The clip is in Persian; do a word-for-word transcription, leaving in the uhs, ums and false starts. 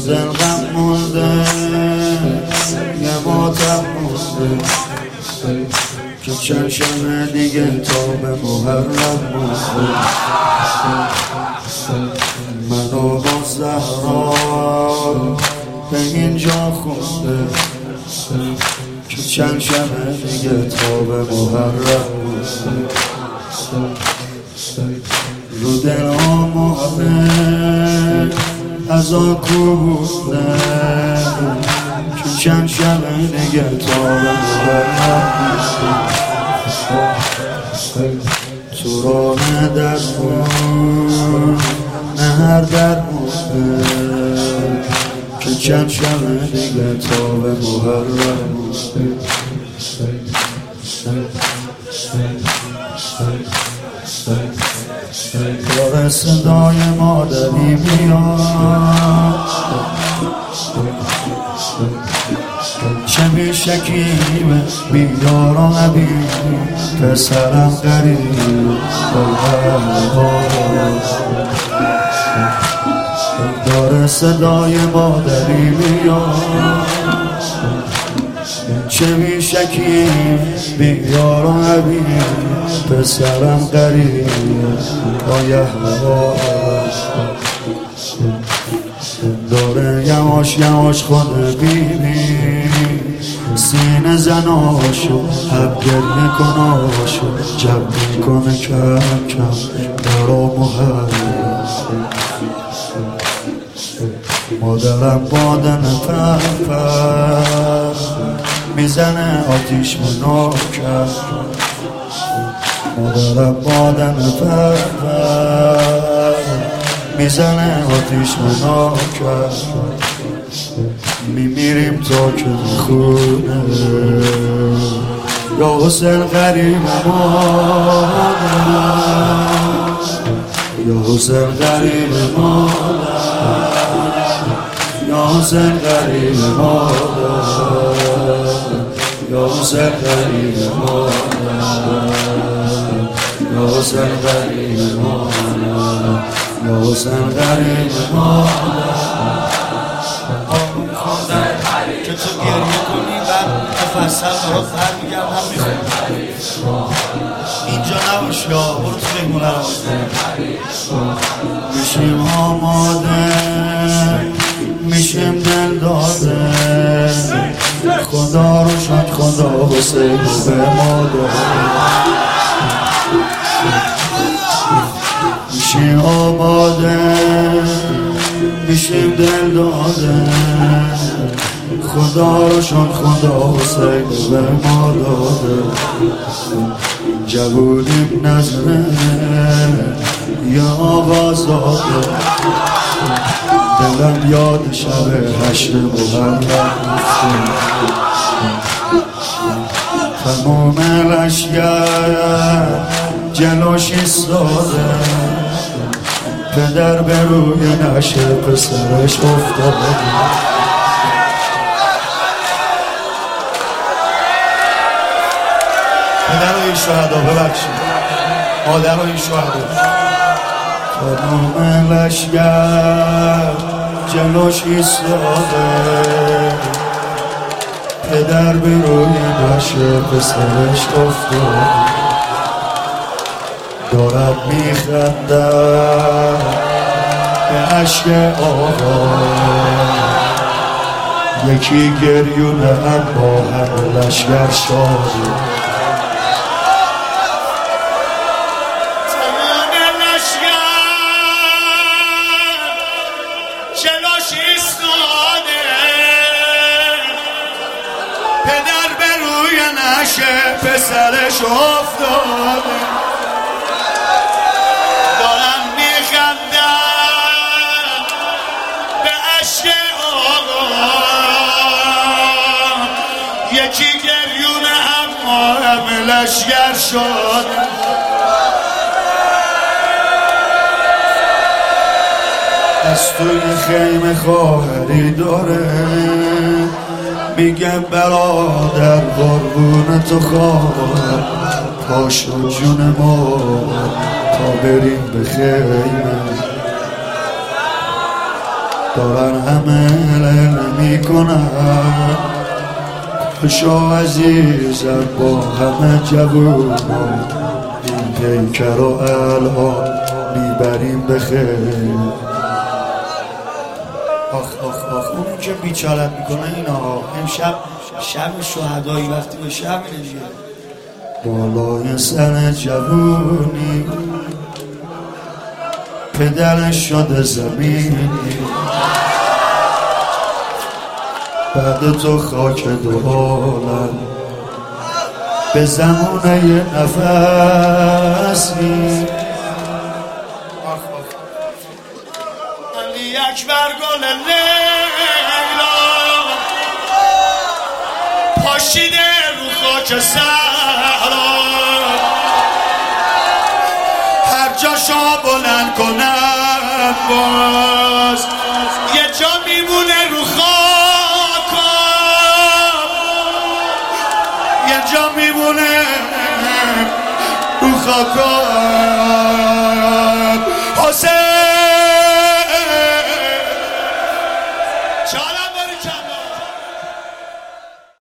دل غم مونده یه ماتم مونده که چند شمه دیگه تا به محرم مونده منو با زهرا به اینجا خونده که چند شمه دیگه تا به محرم مونده رو دل آماده از آن کوبونده که چند شبه دیگه تا به محرم تو راه درمون نه هر درمونه که چند شبه دیگه تا به محرم داره صدای مادری میاد چه بی شکیبه بیدار و نبید پسرم غریب داره صدای مادری میاد چه بی شکیب بیدار و نبید پسرم غریب آیه هوا داره یواش یواش خود بیبی سینه زناشو حب گریه کناشو جب میکنه کم کم درا محرم مادرم بادن پرپر میزنه آتیش مناکر مادرم بادن پرپر میزنه آتیش مناکر میمیریم تا که خونه یا حسین غریب مادر یا حسین غریب مادر یا حسین غریب مادر یا حسین غریب مادر یا حسین غریب مادر یا حسین غریب مادر که تو گریه کنی بعد مفصل برات هر میگردم میخونم اینجا نباش یا برو تو بهمونه رو میشیم آماده میشیم دل داده خدا رو شد خدا حسین به ما داده میشیم آماده میشیم دل داده خدا رو شد خدا حسین به ما داده جوونیم نظره یا آواز داده دلم یاد شب هشت محرم تمام لشگر جلوش ایستاده پدر به روی نشه پسرش افتاده پدر و این شهدا ببخشید مادر و این شهدا تمام لشگر جلوش ایستاده پدر به روی نشه پسرش افتاده دارد میخندد به عشق آقا یکی گریونه اما هم لشگر شاده پدر به روی نشه پسرش افتاده دارم میخندم به عشق آقا یکی گریونه اما هم لشگر شده از توی خیمه خواهری داره میگه برادر قربون تو خواهر پاشو جون ما تا بریم به خیمه دارن همه نمی کنن کاشا عزیزم با همه جوونا این پیکر و الان میبریم بخیر. آخ آخ آخ اون که بیچارت میکنه اینا امشب شب شهدایی وقتی به شب اینه دیگه بالای سر جوونی پدرش شده زمینی بعد تو خاک دو عالم به زمانه یه نفسی علی اکبر گل لیلا پاشیده رو خاک صحرا هر جاشو بلند کنم باز یه جا میمونه رو خاکم یه جا میمونه رو خاکم حسین